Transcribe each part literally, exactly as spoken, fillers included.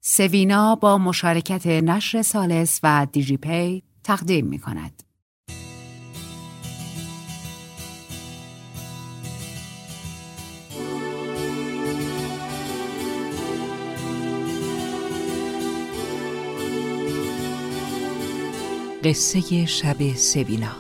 سوینا با مشارکت نشر سالس و دیجی پی تقدیم می کند. قصه شب سوینا.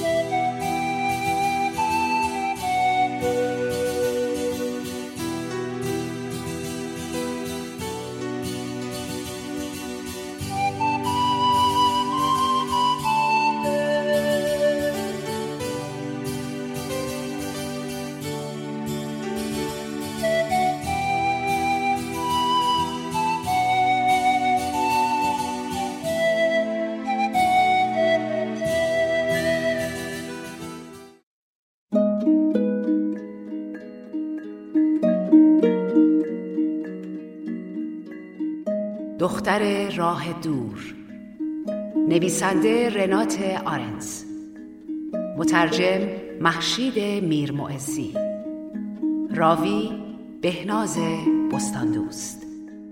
دختر راه دور، نویسنده رنات آرنز، مترجم مهشید میرمعزی، راوی بهناز بستاندوست.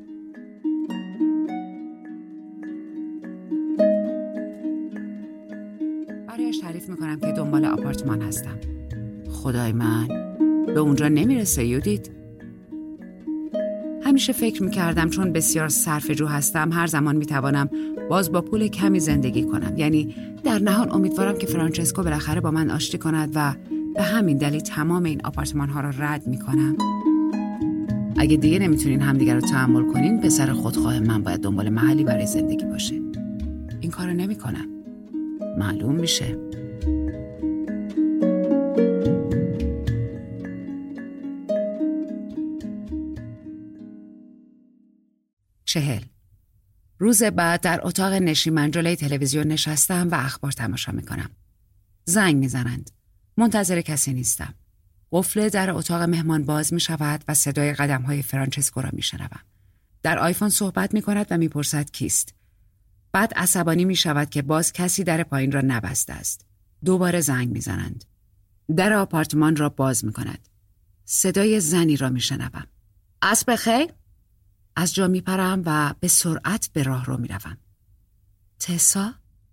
برایش تعریف میکنم که دنبال آپارتمان هستم. خدای من، به اونجا نمیرسه یودیت. همیشه فکر میکردم چون بسیار صرفه‌جو هستم هر زمان میتوانم باز با پول کمی زندگی کنم. یعنی در نهان امیدوارم که فرانچسکو بالاخره با من آشتی کند و به همین دلیل تمام این آپارتمان ها را رد میکنم. اگه دیگه نمیتونین همدیگر رو تحمل کنین، پسر خودخواه من باید دنبال محلی برای زندگی باشه. این کارو نمیکنم. معلوم میشه. چهل. روز بعد در اتاق نشیمن جلوی تلویزیون نشستم و اخبار تماشا میکنم. زنگ میزنند. منتظر کسی نیستم. قفل در اتاق مهمان باز میشود و صدای قدم های فرانچسکو را میشنوم. در آیفون صحبت میکند و میپرسد کیست. بعد عصبانی میشود که باز کسی در پایین را نبسته است. دوباره زنگ میزنند. در آپارتمان را باز میکند. صدای زنی را میشنوم. عصر بخیر؟ از جا میپرم و به سرعت به راه رو میروم. تسا؟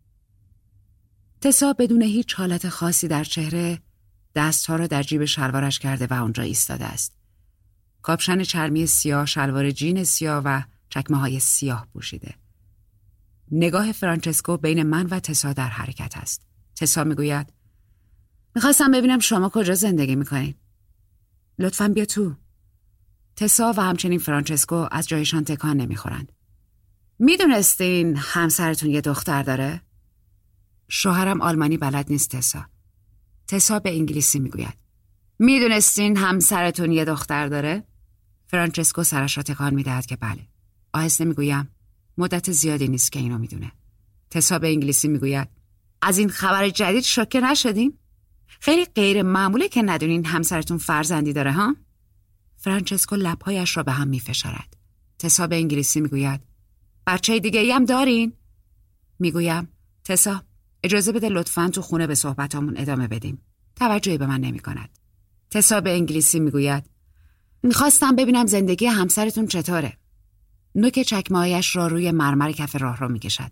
تسا بدون هیچ حالت خاصی در چهره دستها را در جیب شلوارش کرده و اونجا ایستاده است. کاپشن چرمی سیاه، شلوار جین سیاه و چکمه های سیاه پوشیده. نگاه فرانچسکو بین من و تسا در حرکت است. تسا میگوید میخواستم ببینم شما کجا زندگی میکنین. لطفاً بیا تو. تسا و همچنین فرانچسکو از جایشان تکان نمیخورند. میدونستین همسرتون یه دختر داره؟ شوهرم آلمانی بلد نیست تسا. تسا به انگلیسی میگوید میدونستین همسرتون یه دختر داره؟ فرانچسکو سرش را تکان میدهد که بله. آهسته میگویم مدت زیادی نیست که اینو میدونه. تسا به انگلیسی میگوید از این خبر جدید شوکه نشدین؟ خیلی غیر معموله که ندونین همسرتون فرزندی داره ها؟ فرانچسکو لبهایش را به هم میفشارد. تسا به انگلیسی میگوید بچه دیگه ای هم دارین؟ میگویم تسا اجازه بده لطفاً تو خونه به صحبتامون ادامه بدیم. توجهی به من نمی کند. تسا به انگلیسی میگوید میخواستم ببینم زندگی همسرتون چطوره. نوک چکمه‌هایش را روی مرمر کف راه رو میکشد.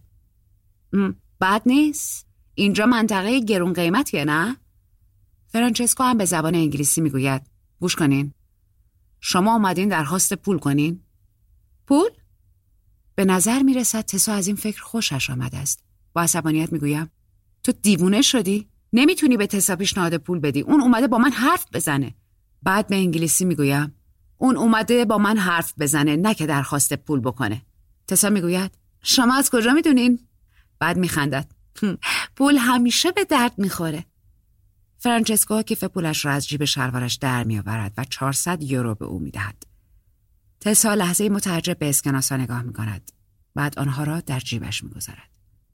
بد نیست. اینجا منطقه گرون قیمتیه نه؟ فرانچسکو هم به زبان انگلیسی میگوید گوش کنین. شما اومدین درخواست پول کنین؟ پول؟ به نظر میرسد تسا از این فکر خوشش آمده است. با عصبانیت میگویم تو دیوونه شدی؟ نمیتونی به تسا پیشنهاد پول بدی. اون اومده با من حرف بزنه. بعد به انگلیسی میگویم اون اومده با من حرف بزنه نه که درخواست پول بکنه. تسا میگوید شما از کجا میدونین؟ بعد میخندد پول همیشه به درد میخوره. فرانچسکو کیف پولش را از جیب شلوارش در میآورد و چهارصد یورو به او میدهد. تسا لحظه متعجب به اسکناسا نگاه میکند. بعد آنها را در جیبش میگذارد.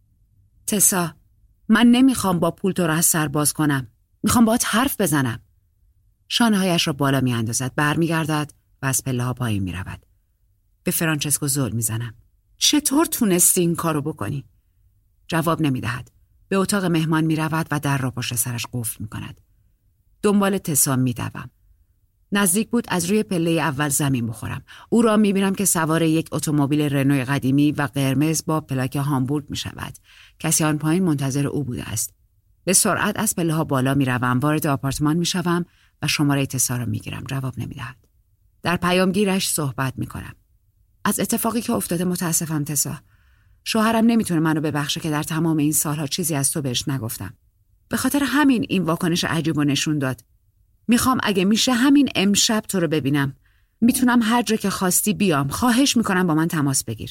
تسا من نمیخوام با پول تو را از سر باز کنم. میخوام باهات حرف بزنم. شانه‌هایش را بالا میاندازد، برمیگردد و از پله‌ها پایین میرود. به فرانچسکو زل میزنم. چطور تونستی این کارو بکنی؟ جواب نمیدهد. به اتاق مهمان میرود و در را پشت سرش قفل میکند. دنبال تسا میدوم. نزدیک بود از روی پله اول زمین بخورم. او را میبینم که سوار یک اتومبیل رنوی قدیمی و قرمز با پلاک هامبورگ میشود. کسی آن پایین منتظر او بوده است. به سرعت از پله ها بالا میروم، وارد آپارتمان میشوم و شماره تسا را میگیرم. جواب نمیدهد. در پیامگیرش صحبت میکنم. از اتفاقی که افتاده متاسفم تسا. شوهرم نمیتونه منو ببخشه که در تمام این سالها چیزی از تو بهش نگفتم. به خاطر همین این واکنش عجیب و نشون داد. میخوام اگه میشه همین امشب تو رو ببینم. میتونم هر جا که خواستی بیام. خواهش میکنم با من تماس بگیر.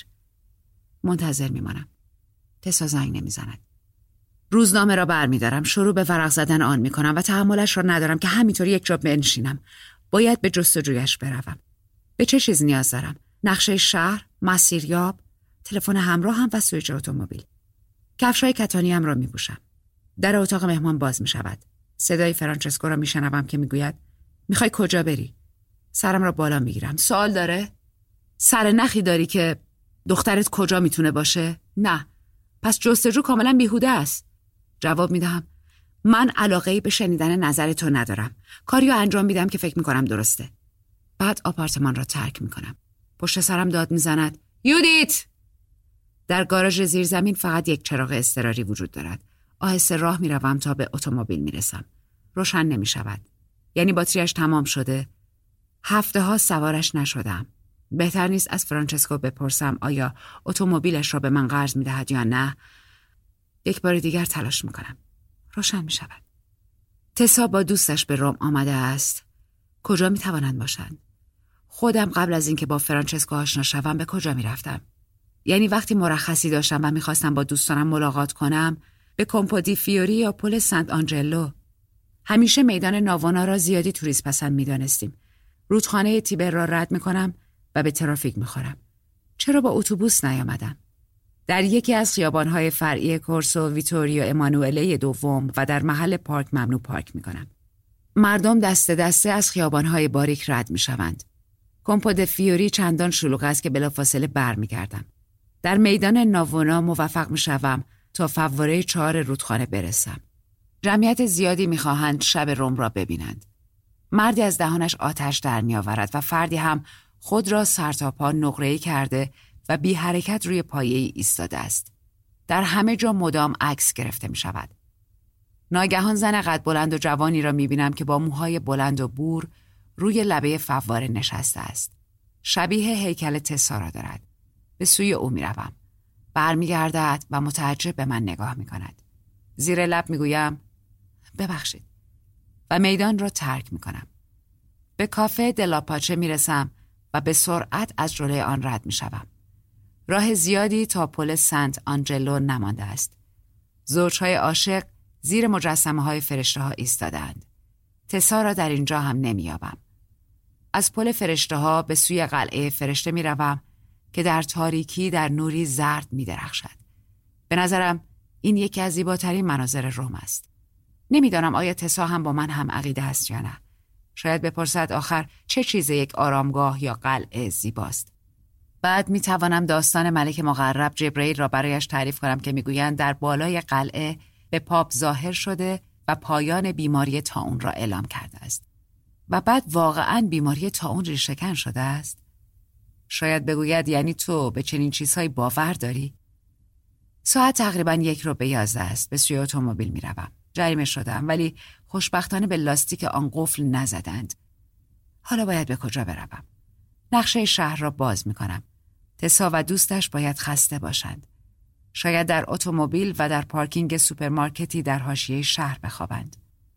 منتظر میمانم. تسا زنگ نمیزند. روزنامه را برمیدارم. شروع به ورق زدن آن میکنم و تحملش را ندارم که همینطوری یک جا بنشینم. باید به جستجویش بروم. به چه چیز نیاز دارم؟ نقشه شهر، مسیریاب، تلفن همراه هم و سویچ اتومبیل. کفشای کتانیم را میپوشم. در اتاق مهمان باز میشود. صدای فرانچسکو را میشنوم که میگوید میخوای کجا بری؟ سرم را بالا میگیرم. سوال داره؟ سر نخی داری که دخترت کجا میتونه باشه؟ نه. پس جستجو کاملا بیهوده است. جواب میدهم من علاقه‌ای به شنیدن نظر تو ندارم. کاریو انجام میدم که فکر میکنم درسته. بعد آپارتمان را ترک میکنم. پشت سرم داد میزند یودیت! در گاراژ زیرزمین فقط یک چراغ اضطراری وجود دارد. آهسته راه میروم تا به اتومبیل میرسم. روشن نمیشود. یعنی باتریش تمام شده. هفته ها سوارش نشدم. بهتر نیست از فرانچسکو بپرسم آیا اتومبیلش را به من قرض میدهد یا نه. یک بار دیگر تلاش میکنم. روشن میشود. تسا با دوستش به روم آمده است. کجا میتوانند باشند؟ خودم قبل از اینکه با فرانچسکو آشنا شوم به کجا میرفتم؟ یعنی وقتی مرخصی داشتم و میخواستم با دوستانم ملاقات کنم به کمپو دی فیوری یا پل سنت آنجلو. همیشه میدان ناوانا را زیادی توریست پسند میدانستیم. رودخانه تیبر را رد میکنم و به ترافیک میخورم. چرا با اتوبوس نیامدم؟ در یکی از خیابان‌های فرعی کورسو ویتوریو امانوئله دوم و در محل پارک ممنوع پارک میکنم. مردم دسته دسته از خیابان‌های باریک رد میشوند. کمپو دی فیوری چندان شلوغ است که بلافاصله برمیگردم. در میدان ناوانا موفق میشوم تا فواره چهار رودخانه برسم. جمعیت زیادی میخواهند شب روم را ببینند. مردی از دهانش آتش در میآورد و فردی هم خود را سرتاپا نقره‌ای کرده و بی حرکت روی پایه‌ای ایستاده است. در همه جا مدام عکس گرفته می شود. ناگهان زن قد بلند و جوانی را می بینم که با موهای بلند و بور روی لبه فواره نشسته است. شبیه هیکل تسا را دارد. به سوی او می روم. برمیگردد و متعجب به من نگاه می کند. زیر لب می گویم ببخشید و میدان را ترک می کنم. به کافه دلاپاچه می رسم و به سرعت از جلوی آن رد می شوم. راه زیادی تا پل سنت آنجلو نمانده است. زوجهای عاشق زیر مجسمه های فرشته ها ایستادند. تسا را در اینجا هم نمی‌یابم. از پل فرشته ها به سوی قلعه فرشته می روم که در تاریکی در نوری زرد می درخشد. به نظرم این یکی از زیباترین مناظر روم است. نمیدانم آیا تسا هم با من هم عقیده است یا نه. شاید بپرسد آخر چه چیز یک آرامگاه یا قلعه زیباست. بعد می توانم داستان ملک مقرب جبرئیل را برایش تعریف کنم که میگویند در بالای قلعه به پاپ ظاهر شده و پایان بیماری طاعون را اعلام کرده است. و بعد واقعاً بیماری طاعون ریشه‌کن شده است. شاید بگوید یعنی تو به چنین چیزهایی باور داری؟ ساعت تقریباً یک رو به یازده است. به سوی اتومبیل می روم. جریمه شدم ولی خوشبختانه به لاستیک آن قفل نزدند. حالا باید به کجا بروم؟ نقشه شهر را باز می کنم. تسا و دوستش باید خسته باشند. شاید در اتومبیل و در پارکینگ سوپرمارکتی در حاشیه شهر بخوابند.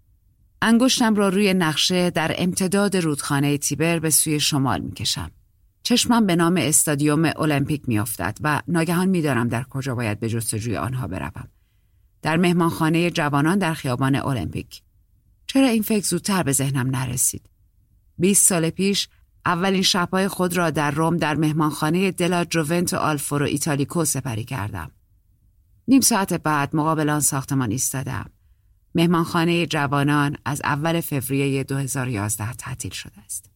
انگشتم را روی نقشه در امتداد رودخانه تیبر به سوی شمال می کشم. چشمم به نام استادیوم المپیک می افتد و ناگهان می دانم در کجا باید به جستجوی آنها بروم. در مهمانخانه جوانان در خیابان المپیک. چرا این فکر زودتر به ذهنم نرسید؟ بیست سال پیش اولین شب‌های خود را در روم در مهمانخانه دلا جوونتو آلفورو ایتالیکو سپری کردم. نیم ساعت بعد مقابل آن ساختمان ایستادم. مهمانخانه جوانان از اول فوریه دو هزار و یازده تعطیل شده است.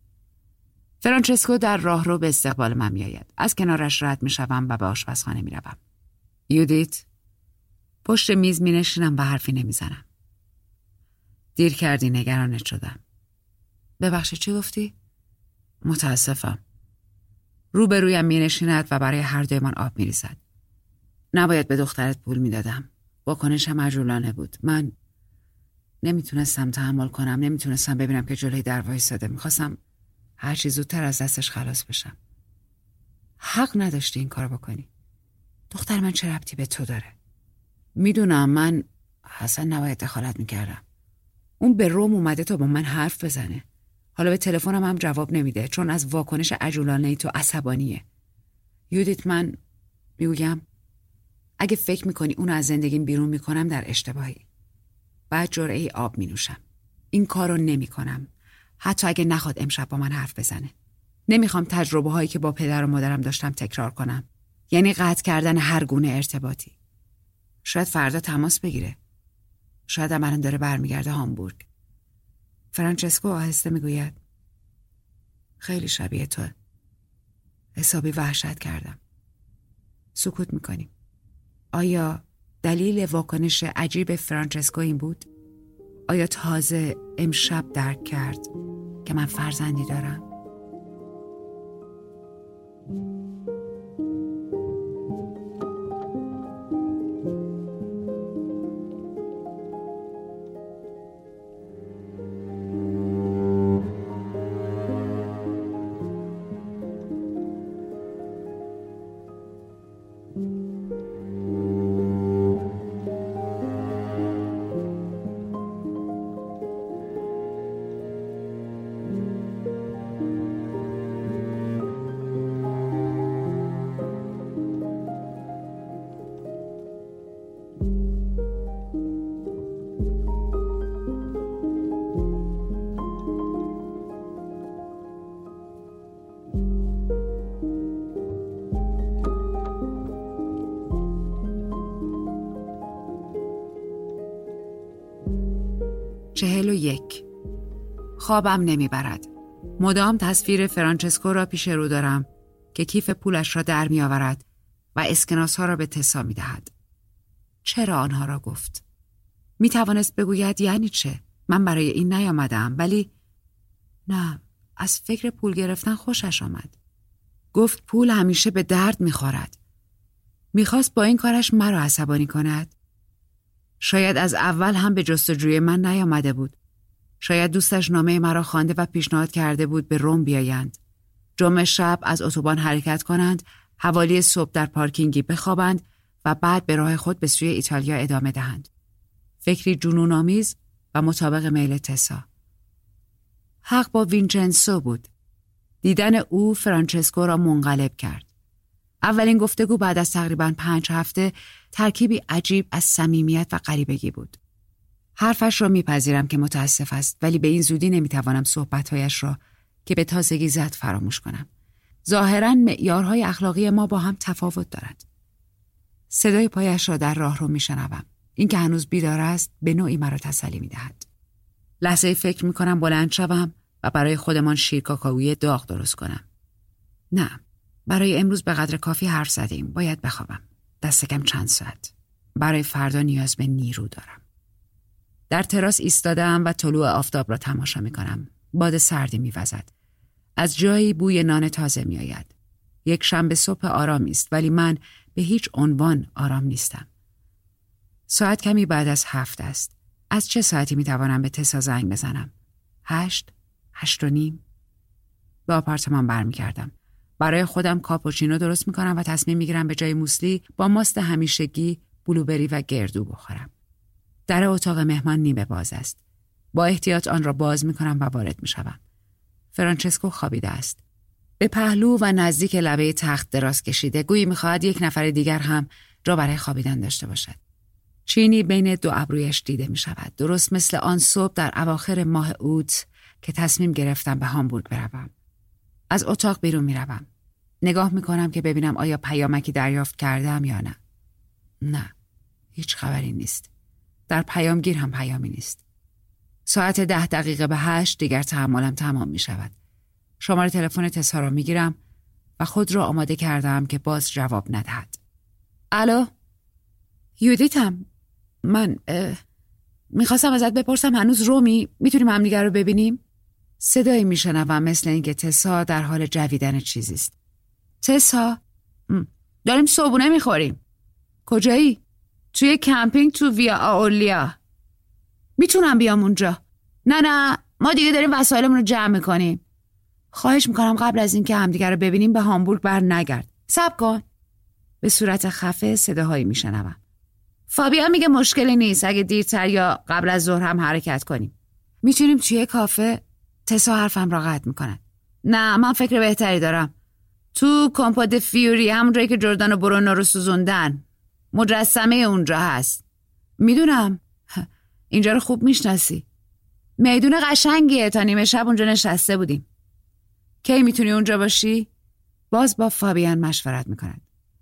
فرانچسکو در راهرو به استقبال من می‌آید. از کنارش رد می‌شوم و به آشپزخانه می‌روم. یودیت، پشت میز می‌نشینم و حرفی نمی‌زنم. دیر کردی، نگرانت شدم. ببخشید چی گفتی؟ متاسفم. روبرویم می نشیند و برای هر دویمان آب می ریزد. نباید به دخترت پول می دادم. واکنشم عجولانه بود. من نمیتونستم تحمل کنم. نمیتونستم ببینم که جلوی در وایساده. میخواستم هر چی زودتر از دستش خلاص بشم. حق نداشتی این کار بکنی. دختر من چه ربطی به تو داره؟ میدونم من اصلا نباید دخالت میکردم. اون به روم اومده تا با من حرف بزنه. حالا به تلفنم هم جواب نمیده چون از واکنش عجولانه تو عصبانیه. یودیت من میگم اگه فکر میکنی اونو از زندگیم بیرون میکنم در اشتباهی. بعد جرعه آب مینوشم. این کارو نمیکنم. حتی اگه نخواد امشب با من حرف بزنه. نمیخوام تجربه هایی که با پدر و مادرم داشتم تکرار کنم. یعنی قطع کردن هر گونه ارتباطی. شاید فردا تماس بگیره. شاید هم الان داره برمیگرده هامبورگ. فرانچسکو آهسته میگوید خیلی شبیه تو. حسابی وحشت کردم. سکوت میکنیم. آیا دلیل واکنش عجیب فرانچسکو این بود؟ آیا تازه امشب درک کرد که من فرزندی دارم؟ چهل و یک. خوابم نمیبرد. مدام تصویر فرانچسکو را پیش رو دارم که کیف پولش را در می آورد و اسکناس ها را به تسا می دهد. چرا آنها را گفت؟ می توانست بگوید یعنی چه؟ من برای این نیامدم. ولی نه، از فکر پول گرفتن خوشش آمد. گفت پول همیشه به درد می خورد. می خواست با این کارش مرا عصبانی کند. شاید از اول هم به جستجوی من نیامده بود. شاید دوستش نامه مرا خوانده و پیشنهاد کرده بود به روم بیایند. جمعه شب از اتوبان حرکت کنند، حوالی صبح در پارکینگی بخوابند و بعد به راه خود به سوی ایتالیا ادامه دهند. فکری جنون‌آمیز و مطابق میل تسا. حق با وینچنزو بود. دیدن او فرانچسکو را منقلب کرد. اولین گفتگو بعد از تقریباً پنج هفته ترکیبی عجیب از صمیمیت و غریبگی بود. حرفش را میپذیرم که متاسف است، ولی به این زودی نمیتوانم صحبتهایش را که به تازگی زد فراموش کنم. ظاهراً معیارهای اخلاقی ما با هم تفاوت دارد. صدای پایش را در راه رو میشنوم. این که هنوز بیدار است به نوعی مرا تسلی میدهد. لحظه فکر میکنم بلند شوم و برای خودمان شیر کاکائویی داغ درست کنم. نه، برای امروز به قدر کافی حرف زدیم. باید بخوابم. دست کم چند ساعت. برای فردا نیاز به نیرو دارم. در تراس ایستادم و طلوع آفتاب را تماشا میکنم. باد سردی میوزد. از جایی بوی نان تازه میآید. یک شنبه صبح آرامی است، ولی من به هیچ عنوان آرام نیستم. ساعت کمی بعد از هفت است. از چه ساعتی میتوانم به تسا زنگ بزنم؟ هشت؟ هشت و نیم؟ به آپارتمان برمیگردم. برای خودم کاپوچینو درست میکنم و تصمیم میگیرم به جای موسلی با ماست همیشگی بلوبری و گردو بخورم. در اتاق مهمان نیمه باز است. با احتیاط آن را باز میکنم و وارد میشوم. فرانچسکو خوابیده است. به پهلو و نزدیک لبه تخت دراز کشیده، گویی میخواهد یک نفر دیگر هم جا برای خوابیدن داشته باشد. چینی بین دو ابرویش دیده میشود، درست مثل آن صبح در اواخر ماه اوت که تصمیم گرفتم به هامبورگ بروم. از اتاق بیرون میروم. نگاه میکنم که ببینم آیا پیامکی دریافت کردم یا نه. نه، هیچ خبری نیست. در پیامگیر هم پیامی نیست. ساعت ده دقیقه به هشت دیگر تحملم تمام می شود. شماره تلفن تسا را می گیرم و خود را آماده کردم که باز جواب ندهد. الو؟ یودیتم. من میخواستم ازت بپرسم هنوز رومی؟ میتونیم همدیگر رو ببینیم؟ صدایی میشنوم مثل اینکه تسا در حال جویدن چیزی است. تسا، داریم صبحونه میخوریم. کجایی؟ توی کمپینگ تو ویا آولیا. میتونم بیام اونجا؟ نه نه، ما دیگه داریم وسایلمون رو جمع میکنیم. خواهش میکنم قبل از اینکه همدیگه رو ببینیم به هامبورگ بر نگرد. صبر کن. به صورت خفه صداهایی میشنوم. فابیان میگه مشکلی نیست اگه دیرتر یا قبل از ظهر هم حرکت کنیم. میتونیم توی کافه. تسا حرفم را قطع میکنه. نه، من فکر بهتری دارم. تو کمپاد فیوری، همون جایی که جردان و برونو رو سوزوندن، مجسمه اونجا هست. میدونم. اینجا رو خوب میشناسی. میدون قشنگیه، تا نیمه شب اونجا نشسته بودیم. کی میتونی اونجا باشی؟ باز با فابیان مشورت میکنن.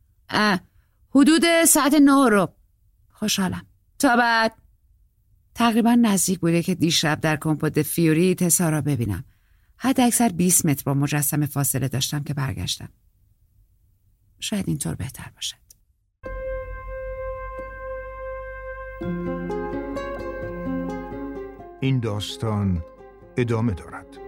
حدود ساعت نه رو. خوشحالم. تا بعد. تقریبا نزدیک بوده که دیشب در کمپاد فیوری تسا را ببینم. حد اکثر بیست متر با مجسمه فاصله داشتم که برگشتم. شاید اینطور بهتر باشد. این داستان ادامه دارد.